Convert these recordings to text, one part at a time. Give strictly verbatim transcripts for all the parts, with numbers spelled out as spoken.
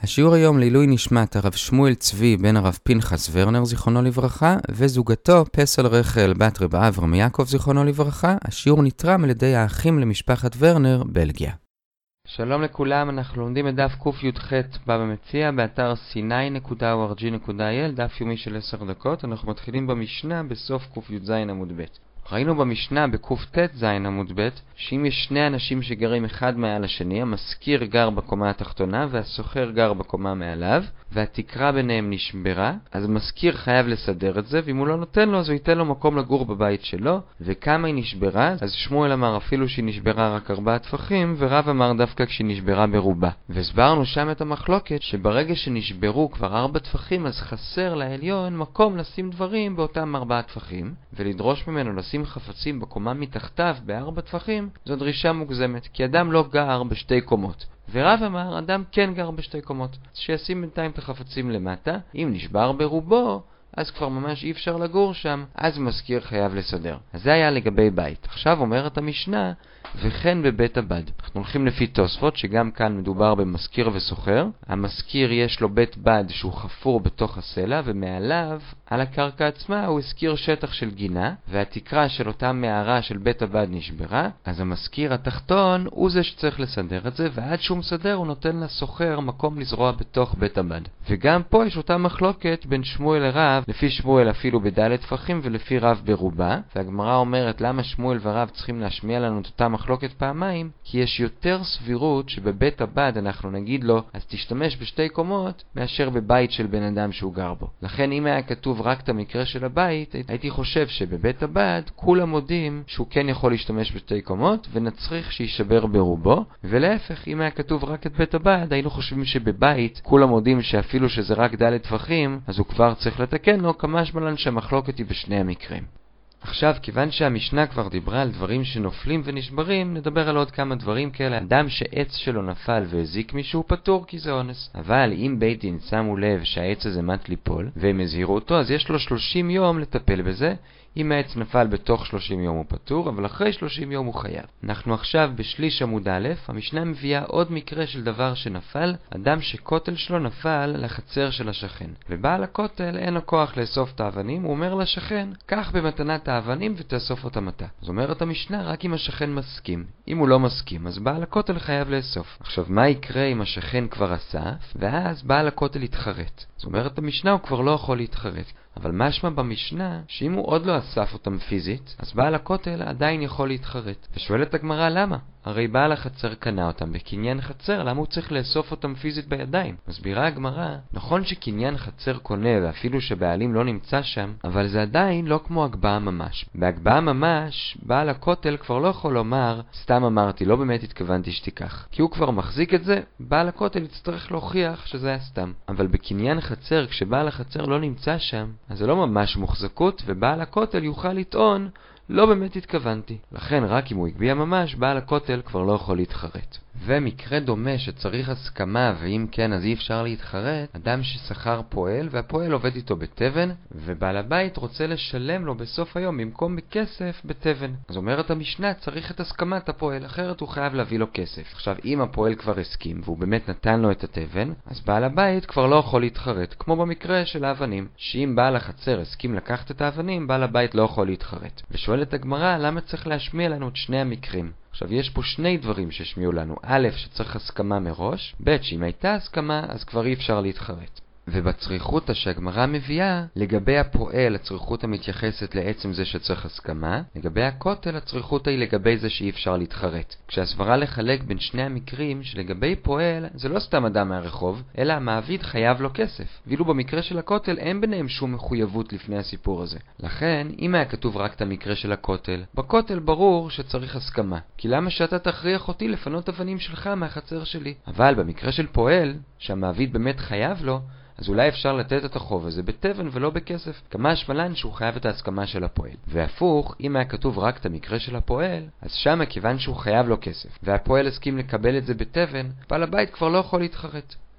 השיעור היום לעילוי נשמת הרב שמואל צבי בן הרב פנחס ורנר זיכרונו לברכה וזוגתו פסל רחל בת רב אברהם יעקב זיכרונו לברכה. השיעור נתרם על ידי האחים למשפחת ורנר, בלגיה. שלום לכולם, אנחנו לומדים את דף קי"ח בבא מציעא באתר סיני נקודה או אר ג'י נקודה איי אל, דף יומי של עשר דקות. אנחנו מתחילים במשנה בסוף קי"ז עמוד ב'. ראינו במשנה בקט"ז עמוד ב' שאם יש שני אנשים שגרים אחד מעל השני, המשכיר גר בקומה התחתונה והסוחר גר בקומה מעליו, והתקרה ביניהם נשברה, אז המשכיר חייב לסדר את זה, ואם הוא לא נותן לו אז הוא ייתן לו מקום לגור בבית שלו. וכמה היא נשברה? אז שמואל אמר אפילו שהיא נשברה רק ארבעה טפחים, ורב אמר דווקא כשהיא נשברה ברובה. והסברנו שם את המחלוקת שברגע שנשברו כבר ארבע טפחים אז חסר לעליון מקום לשים דברים באותם ארבעה טפחים, ולדרוש ממנו לשים חפצים בקומה מתחתיו בארבע טפחים זו דרישה מוגזמת, כי אדם לא גר בשתי קומות. ורב אמר אדם כן גר בשתי קומות, שישים בינתיים את החפצים למטה. אם נשבר ברובו אז כבר ממש אי אפשר לגור שם, אז משכיר חייב לסדר. אז זה היה לגבי בית. עכשיו אומרת המשנה וכן בבית הבד. אנחנו הולכים לפי תוספות שגם כאן מדובר במשכיר וסוחר. המשכיר יש לו בית בד שהוא חפור בתוך הסלע, ומעליו על הקרקע עצמה הוא הזכיר שטח של גינה, והתקרה של אותה מערה של בית הבד נשברה. אז המשכיר התחתון הוא זה שצריך לסדר את זה, ועד שהוא מסדר הוא נותן לסוחר מקום לזרוע בתוך בית הבד. וגם פה יש אותה מחלוקת בין שמואל לרב, לפי שמואל אפילו בד' טפחים ולפי רב ברובה. והגמרא אומרת למה שמואל ורב צריכים להשמיע לנו את אותה מחלוקת פעמיים? כי יש יותר סבירות שבבית הבד אנחנו נגיד לו אז תשתמש בשתי קומות מאשר בבית של בן אדם שהוא גר בו. לכן אם היה כתוב רק את המקרה של הבית, הייתי חושב שבבית הבד כולם מודים שהוא כן יכול להשתמש בשתי קומות ונצריך שישבר ברובו, ולהפך אם היה כתוב רק את בית הבד היינו חושבים שבבית כולם מודים שאפילו שזה רק ד' טפחים אז הוא כבר צריך לתקן לו, כמשמע לן שהמחלוקת היא בשני המקרים. עכשיו, כיוון שהמשנה כבר דיברה על דברים שנופלים ונשברים, נדבר על עוד כמה דברים כאלה. אדם שעץ שלו נפל והזיק מישהו פטור כי זה אונס. אבל אם בית דין שמו לב שהעץ הזה מת ליפול והם הזהירו אותו, אז יש לו שלושים יום לטפל בזה. אם העץ נפל בתוך שלושים יום הוא פטור, אבל אחרי שלושים יום הוא חייב. אנחנו עכשיו בשליש עמוד א', המשנה מביאה עוד מקרה של דבר שנפל. אדם שכותל שלו נפל לחצר של השכן, ובעל הכותל אין לו כוח לאסוף את האבנים, הוא אומר לשכן קח במתנת האבנים ותאסוף אותם אתה. זאת אומרת המשנה רק אם השכן מסכים. אם הוא לא מסכים אז בעל הכותל חייב לאסוף. עכשיו מה יקרה אם השכן כבר אסף ואז בעל הכותל יתחרט? זאת אומרת המשנה הוא כבר לא יכול להתחרט. אבל משמע במשנה שאם הוא עוד לא אסף אותם פיזית אז בעל הכותל עדיין יכול להתחרט. ושואלת הגמרא למה? הרי בעל החצר קנה אותם בקניין חצר, למה הוא צריך לאסוף אותם פיזית בידיים? מסבירה הגמרא, נכון שקניין חצר קונה ואפילו שבעלים לא נמצא שם, אבל זה עדיין לא כמו הגבהה ממש. בהגבהה ממש בעל הכותל כבר לא יכול לומר סתם אמרתי, לא באמת התכוונתי שתיקח, כי הוא כבר מחזיק את זה. בעל הכותל יצטרך להוכיח שזה היה סתם. אבל בקניין חצר כשבעל החצר לא נמצא שם אז זה לא ממש מוחזקות, ובעל הכותל יוכל לטעון לא באמת התכוונתי. לכן רק אם הוא הגביע ממש בעל הכותל כבר לא יכול להתחרט. ומקרה דומה שצריך הסכמה ואם כן אז אי אפשר להתחרט, אדם ששכר פועל והפועל עובד איתו בתבן, ובעל הבית רוצה לשלם לו בסוף היום במקום בכסף בתבן. אז אומרת המשנה צריך את הסכמת הפועל, אחרת הוא חייב להביא לו כסף. עכשיו אם הפועל כבר הסכים והוא באמת נתן לו את התבן, אז בעל הבית כבר לא יכול להתחרט, כמו במקרה של האבנים, שאם בעל החצר הסכים לקחת את האבנים בעל הבית לא יכול להתחרט. ושואלת הגמרא למה צריך להשמיע לנו את שני המקרים? עכשיו יש פה שני דברים ששמיעו לנו. א', שצריך הסכמה מראש, ב', שאם הייתה הסכמה אז כבר אי אפשר להתחרט. ובצריכות שהגמרא מביאה, לגבי הפועל הצריכות המתייחסת לעצם זה שצריך הסכמה, לגבי הכותל הצריכות היא לגבי זה שאי אפשר להתחרט. כשהסברה לחלק בין שני המקרים שלגבי פועל זה לא סתם אדם מהרחוב, אלא המעביד חייב לו כסף, ואילו במקרה של הכותל אין ביניהם שום מחויבות לפני הסיפור הזה. לכן אם היה כתוב רק את המקרה של הכותל, בכותל ברור שצריך הסכמה, כי למה שאתה תכריח אותי לפנות אבנים שלך מהחצר שלי? אבל במקרה של פועל שהמעביד באמת חייב לו, אז אולי אפשר לתת את החוב הזה בתבן ולא בכסף, כמשמע לן שהוא חייב את ההסכמה של הפועל. והפוך, אם היה כתוב רק את המקרה של הפועל, אז שם כיוון שהוא חייב לו כסף והפועל הסכים לקבל את זה בתבן, בעל הבית כבר לא יכול להתחרט.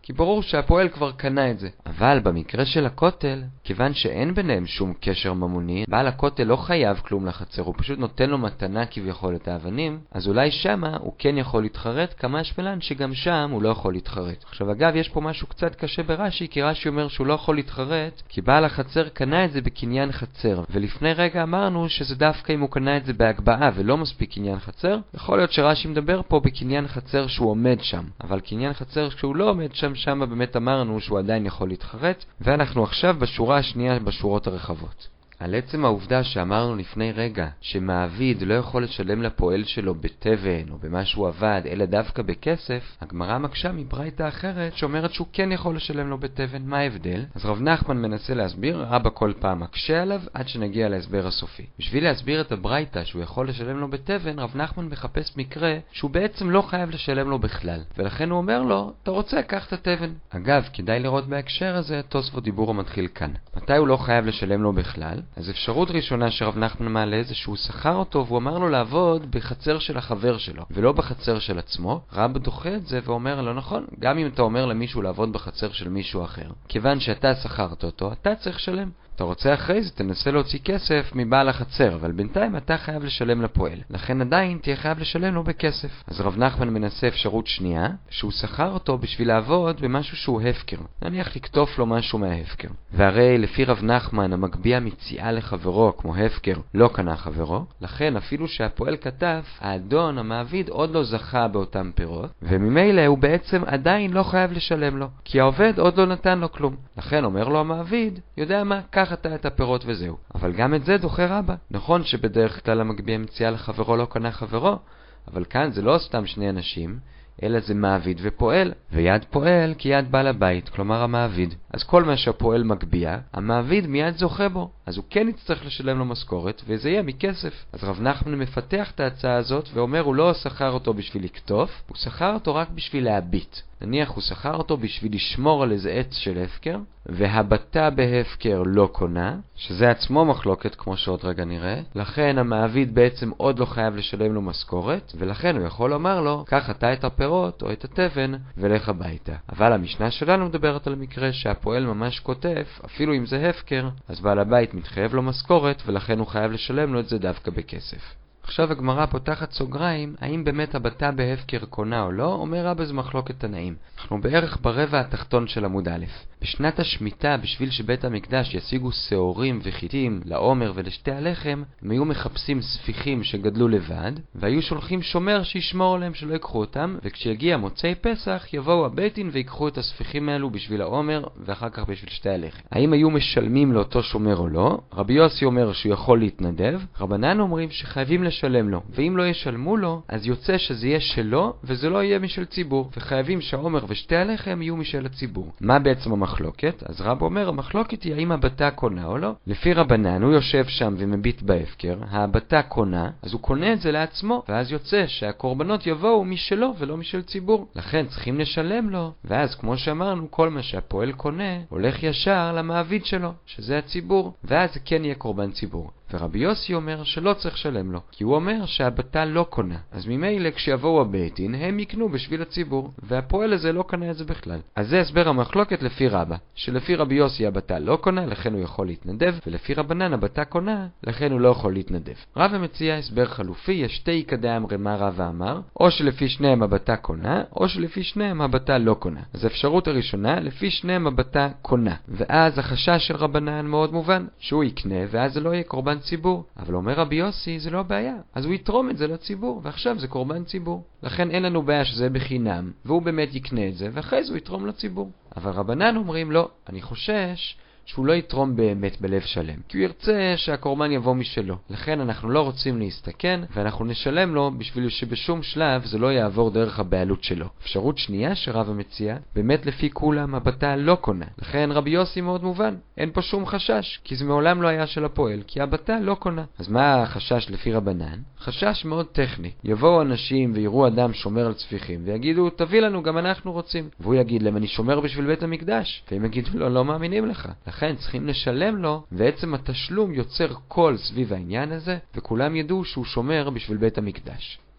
כי ברור שהפועל כבר קנה את זה. אבל במקרה של הכותל, כיוון שאין ביניהם שום קשר ממוני, בעל הכותל לא חייב כלום לחצר, הוא פשוט נותן לו מתנה כביכול את האבנים, אז אולי שמה הוא כן יכול להתחרט, כמה שמלן שגם שם הוא לא יכול להתחרט. עכשיו אגב, יש פה משהו קצת קשה ברש"י, כי רש"י אומר שהוא לא יכול להתחרט, כי בעל החצר קנה את זה בקניין חצר, ולפני רגע אמרנו שזה דווקא אם הוא קנה את זה בהגבהה ולא מספיק קניין חצר. יכול להיות שרש"י מדבר פה בקניין חצר שהוא עומד שם, אבל קניין חצר כשהוא לא עומד שם, שם באמת אמרנו שהוא עדיין יכול להתחרט. ואנחנו עכשיו בשורה השנייה בשורות הרחבות. על עצם העובדה שאמרנו לפני רגע שמעביד לא יכול לשלם לפועל שלו בתבן או במה שהוא עבד, אלא דווקא בכסף, הגמרא מקשה מברייתא אחרת שאומרת שהוא כן יכול לשלם לו בתבן. מה ההבדל? אז רב נחמן מנסה להסביר, רבא כל פעם מקשה עליו עד שנגיע להסבר הסופי. בשביל להסביר את הברייתא שהוא יכול לשלם לו בתבן, רב נחמן מחפש מקרה שהוא בעצם לא חייב לשלם לו בכלל, ולכן הוא אומר לו, אתה רוצה, קח את התבן. אגב, כדאי לראות בהקשר הזה תוספות דיבור המתחיל כאן. מתי הוא לא חייב לשלם לו בכלל? אז אפשרות ראשונה שרב נחמן מעלה זה שהוא שכר אותו והוא אמר לו לעבוד בחצר של החבר שלו ולא בחצר של עצמו. רב דוחה את זה ואומר לא נכון, גם אם אתה אומר למישהו לעבוד בחצר של מישהו אחר, כיוון שאתה שכרת אותו, אתה צריך לשלם. אתה רוצה אחרי זה, תנסה להוציא כסף מבעל החצר, אבל בינתיים אתה חייב לשלם לפועל. לכן עדיין תהיה חייב לשלם לו בכסף. אז רב נחמן מנסה אפשרות שנייה, שהוא שכר אותו בשביל לעבוד במשהו שהוא הפקר. נניח לקטוף לו משהו מההפקר. והרי לפי רב נחמן, המגביה מציעה לחברו כמו הפקר לא קנה חברו, לכן אפילו שהפועל כתב, האדון, המעביד, עוד לא זכה באותם פירות, וממילא הוא בעצם עדיין לא חייב לשלם לו, כי העובד עוד לא נתן לו כלום. לכן אומר לו המעביד, יודע מה, קח אתה את הפירות וזהו. אבל גם את זה דוחה רבא. נכון שבדרך כלל המגביה מציעה לחברו לא קנה חברו, אבל כאן זה לא סתם שני אנשים, אלא זה מעביד ופועל, ויד פועל כי יד בעל הבית, כלומר המעביד. אז כל מה שהפועל מגביה, המעביד מיד זוכה בו, אז הוא כן יצטרך לשלם לו משכורת, וזה יהיה מכסף. אז רב נחמן מפתח את ההצעה הזאת ואומר הוא לא שכר אותו בשביל לקטוף, הוא שכר אותו רק בשביל להביט. נניח הוא שכר אותו בשביל לשמור על איזה עץ של הפקר, והבטה בהפקר לא קונה, שזה עצמו מחלוקת כמו שעוד רגע נראה, לכן המעביד בעצם עוד לא חייב לשלם לו משכורת, ולכן הוא יכול לומר לו, קח אתה את הפירות או את התבן ולך הביתה. אבל המשנה שלנו מדברת על מקרה שהפועל ממש כותף, אפילו אם זה הפקר, אז בעל הבית מתחייב לו משכורת, ולכן הוא חייב לשלם לו את זה דווקא בכסף. עכשיו הגמרא פותחת סוגריים, האם באמת הבטה בהפקר קונה או לא, אומר רבא זה מחלוקת תנאים. אנחנו בערך ברבע התחתון של עמוד א'. בשנת השמיטה, בשביל שבית המקדש ישיגו שעורים וחיטים לעומר ולשתי הלחם, הם היו מחפשים ספיחים שגדלו לבד, והיו שולחים שומר שישמור עליהם שלא יקחו אותם, וכשיגיע מוצאי פסח יבואו הביתין ויקחו את הספיחים האלו בשביל העומר ואחר כך בשביל שתי הלחם. האם היו משלמים לאותו שומר או לא? רבי יוסי אומר שהוא יכול להתנדב, רבנן אומרים שחייבים לשלם לו, ואם לא ישלמו לו, אז יוצא שזה יהיה שלו וזה לא יהיה משל ציבור, וחייבים שהעומר ושתי הלחם יהיו משל הציבור. מה בעצם המחלוקת? אז רב אומר, המחלוקת היא האם הבטה קונה או לא. לפי רבנן, הוא יושב שם ומביט בהפקר, הבטה קונה, אז הוא קונה את זה לעצמו, ואז יוצא שהקורבנות יבואו משלו ולא משל ציבור. לכן צריכים לשלם לו, ואז כמו שאמרנו, כל מה שהפועל קונה הולך ישר למעביד שלו, שזה הציבור, ואז זה כן יהיה קורבן ציבור. ורבי יוסי אומר שלא צריך לשלם לו, כי הוא אומר שהבטה לא קונה. אז ממילא כשיבואו הביתין הם יקנו בשביל הציבור, והפועל הזה לא קנה את זה בכלל. אז זה הסבר המחלוקת לפי רבא, שלפי רבי יוסי הבטה לא קונה, לכן הוא יכול להתנדב, ולפי רבנן הבטה קונה, לכן הוא לא יכול להתנדב. רבא מציע הסבר חלופי, יש שתי עיקדי אמרי מה רבא אמר, או שלפי שניהם הבטה קונה, או שלפי שניהם הבטה לא קונה. אז האפשרות הראשונה, לפי שניהם הבטה קונה, ואז החשש של רבנן מאוד מובן, שהוא יקנה ואז זה לא יהיה קורבן ציבור. אבל אומר רבי יוסי זה לא בעיה, אז הוא יתרום את זה לציבור, ועכשיו זה קורבן ציבור, לכן אין לנו בעיה שזה בחינם, והוא באמת יקנה את זה ואחרי זה הוא יתרום לציבור. אבל רבנן אומרים לא, אני חושש שהוא לא יתרום באמת בלב שלם, כי הוא ירצה שהקורבן יבוא משלו. לכן אנחנו לא רוצים להסתכן, ואנחנו נשלם לו בשביל שבשום שלב זה לא יעבור דרך הבעלות שלו. אפשרות שנייה שרבא מציע, באמת לפי כולם הבטה לא קונה. לכן רבי יוסי מאוד מובן, אין פה שום חשש, כי זה מעולם לא היה של הפועל, כי הבטה לא קונה. אז מה החשש לפי רבנן? חשש מאוד טכני. יבואו אנשים ויראו אדם שומר על צפיחים, ויגידו תביא לנו, גם אנחנו רוצים. והוא יגיד להם אני שומר בשביל בית המקדש, והם יגידו לו לא מאמינים לך. לכן צריכים לשלם לו, ועצם התשלום יוצר קול סביב העניין הזה, וכולם ידעו שהוא שומר בשביל בית המקדש.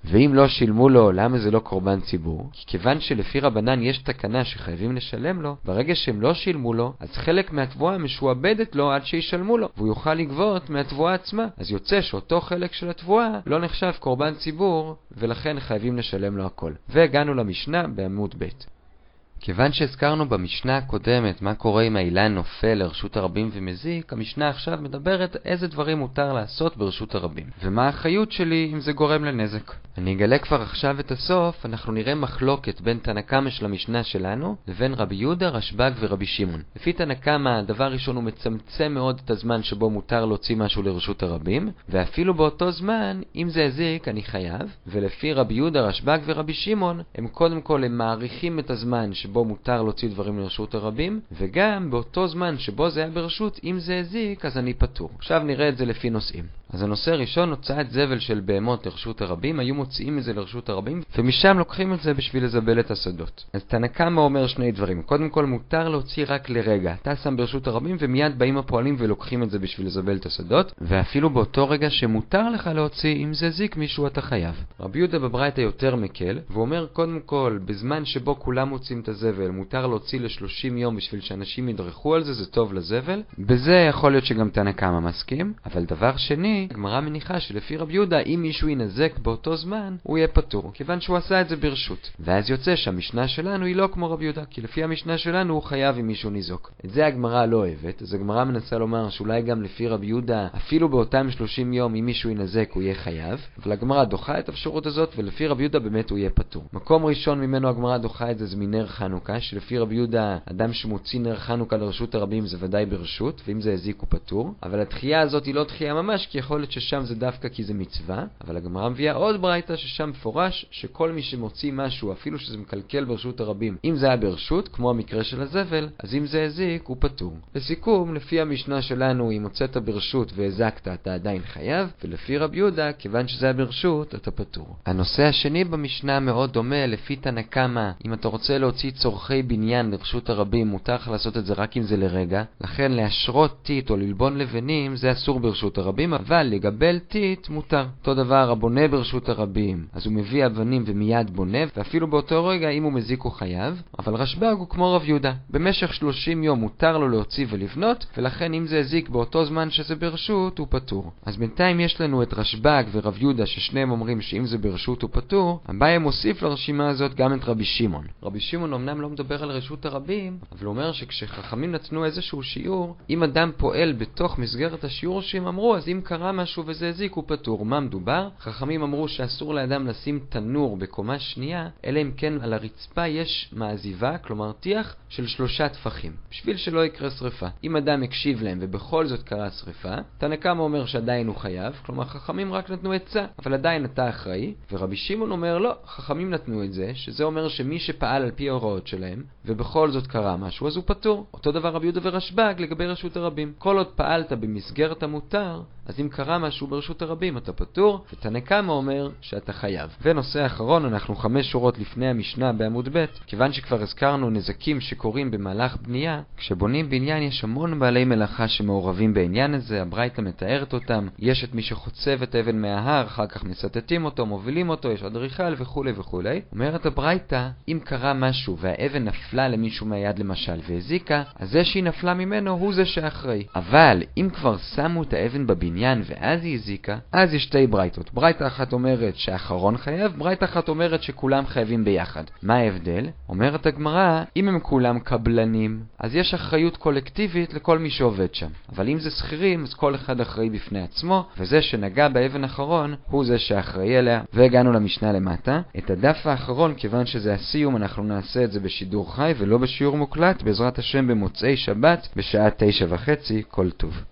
ואם לא שילמו לו, למה זה לא קורבן ציבור? כי כיוון שלפי רבנן יש תקנה שחייבים לשלם לו, ברגע שהם לא שילמו לו, אז חלק מהתבואה משועבדת לו עד שישלמו לו, והוא יוכל לגבות מהתבואה עצמה. אז יוצא שאותו חלק של התבואה לא נחשב קורבן ציבור, ולכן חייבים לשלם לו הכל. והגענו למשנה בעמוד ב'. כיוון שהזכרנו במשנה הקודמת מה קורה אם האילן נופל לרשות הרבים ומזיק, המשנה עכשיו מדברת איזה דברים מותר לעשות ברשות הרבים, ומה האחריות שלי אם זה גורם לנזק. אני אגלה כבר עכשיו את הסוף. אנחנו נראה מחלוקת בין תנא קמא של המשנה שלנו לבין רבי יהודה, רשב"ג ורבי שמעון. לפי תנא קמא, דבר ראשון הוא מצמצם מאוד את הזמן שבו מותר להוציא משהו לרשות הרבים, ואפילו באותו זמן, אם זה הזיק, אני חייב. ולפי רבי יהודה, רשב"ג ורבי שמעון, הם קודם כל הם מעריכים את הזמן שבו מותר להוציא דברים לרשות הרבים, וגם באותו זמן שבו זה היה ברשות, אם זה הזיק, אז אני פטור. עכשיו נראה את זה לפי נושאים. אז הנושא הראשון, הוצאת זבל של בהמות לרשות הרבים, היו מוציאים את זה לרשות הרבים, ומשם לוקחים את זה בשביל לזבל את השדות. אז תנא קמא אומר שני דברים. קודם כל, מותר להוציא רק לרגע. אתה שם ברשות הרבים, ומיד באים הפועלים ולוקחים את זה בשביל לזבל את השדות, ואפילו באותו רגע שמותר לך להוציא, אם זה זיק מישהו אתה חייב. רבי יהודה בברייתא יותר מקל, והוא אומר קודם כל, בזמן שבו כולם מוצאים את הזבל, מותר להוציא ל-שלושים יום בשביל שאנשים ידרכו על זה, זה טוב לזבל. בזה יכול להיות שגם תנא קמא מסכים, אבל דבר שני, הגמרא מניחה שלפי רבי יהודה, אם מישהו ינזק באותו זמן, הוא יהיה פטור, כיוון שהוא עשה את זה ברשות. ואז יוצא שהמשנה שלנו היא לא כמו רבי יהודה, כי לפי המשנה שלנו הוא חייב אם מישהו ניזוק. את זה הגמרא לא אוהבת, אז הגמרא מנסה לומר שאולי גם לפי רבי יהודה, אפילו באותם שלושים יום אם מישהו ינזק הוא יהיה חייב, אבל הגמרא דוחה את האפשרות הזאת, ולפי רבי יהודה באמת הוא יהיה פטור. מקום ראשון ממנו הגמרא דוחה את זה זה מנר חנוכה, שלפי רבי יהודה, אדם שמוציא נר חנוכה לרשות הרבים זה ודאי ברשות, ואם זה הזיק הוא פטור. אבל התחייה הזאת היא לא תחייה ממש, כי יכול להיות ששם זה דווקא כי זה מצווה. אבל הגמרא מביאה עוד ברייתא ששם מפורש שכל מי שמוציא משהו, אפילו שזה מקלקל ברשות הרבים, אם זה היה ברשות, כמו המקרה של הזבל, אז אם זה הזיק הוא פטור. לסיכום, לפי המשנה שלנו, אם הוצאת ברשות והזקת אתה עדיין חייב, ולפי רבי יהודה, כיוון שזה היה ברשות, אתה פטור. הנושא השני במשנה מאוד דומה. לפי תנא קמא, אם אתה רוצה להוציא צורכי בניין לרשות הרבים, מותר לך לעשות את זה רק אם זה לרגע. לכן להשרות טיט או ללבון לבנים זה אסור ברשות הרבים, אבל לגבל טיט מותר. אותו דבר, הבונה ברשות הרבים, אז הוא מביא אבנים ומיד בונה, ואפילו באותו רגע אם הוא מזיק הוא חייב. אבל רשב"ג הוא כמו רב יהודה, במשך שלושים יום מותר לו להוציא ולבנות, ולכן אם זה הזיק באותו זמן שזה ברשות הוא פטור. אז בינתיים יש לנו את רשב"ג ורב יהודה ששניהם אומרים שאם זה ברשות הוא פטור. אביי מוסיף לרשימה הזאת גם את רבי שמעון. רבי שמעון אמנם לא מדבר על רשות הרבים, אבל הוא אומר שכשחכמים נתנו איזשהו שיעור, אם אדם פועל בתוך מסגרת השיעור שהם אמרו, אז אם קרה משהו וזה הזיק הוא פטור. מה מדובר? חכמים אמרו שאסור לאדם לשים תנור בקומה שנייה, אלא אם כן על הרצפה יש מעזיבה, כלומר טיח של שלושה טפחים, בשביל שלא יקרה שריפה. אם אדם הקשיב להם ובכל זאת קרה שריפה, תנא קמא אומר שעדיין הוא חייב, כלומר חכמים רק נתנו עצה, אבל עדיין אתה אחראי. ורבי שמעון אומר לא, חכמים נתנו את זה, שזה אומר שמי שפעל על פי ההוראות שלהם ובכל זאת קרה משהו אז הוא פטור. אותו דבר רבי יהודה ורשב"ג לגבי רשות הרבים. כל עוד פעלת במסגרת המותר, אז אם קרה משהו ברשות הרבים אתה פטור, ותנא קמא אומר שאתה חייב. ונושא האחרון, אנחנו חמש שורות לפני המשנה בעמוד ב', כיוון שכבר הזכרנו נזקים שקורים במהלך בנייה. כשבונים בניין יש המון בעלי מלאכה שמעורבים בעניין הזה, הברייתא מתארת אותם. יש את מי שחוצב את האבן מההר, אחר כך מסתתים אותו, מובילים אותו, יש אדריכל וכו' וכו'. אומרת הברייתא, אם קרה משהו והאבן נפלה למישהו מהיד למשל והזיקה, אז זה שהיא נפלה ממנו הוא זה שאחראי. אבל אם כבר שמו את האבן בבניין ואז היא הזיקה, אז יש שתי ברייתות. ברייתא אחת אומרת שהאחרון חייב, ברייתא אחת אומרת שכולם חייבים ביחד. מה ההבדל? אומרת הגמרא, אם הם כולם קבלנים, אז יש אחריות קולקטיבית לכל מי שעובד שם. אבל אם זה שכירים, אז כל אחד אחראי בפני עצמו, וזה שנגע באבן האחרון הוא זה שאחראי אליה. והגענו למשנה למטה. את הדף האחרון, כיוון שזה הסיום, אנחנו נעשה את זה בשידור חי ולא בשיעור מוקלט, בעזרת השם במוצאי שבת בשעה תשע וחצי. כל טוב.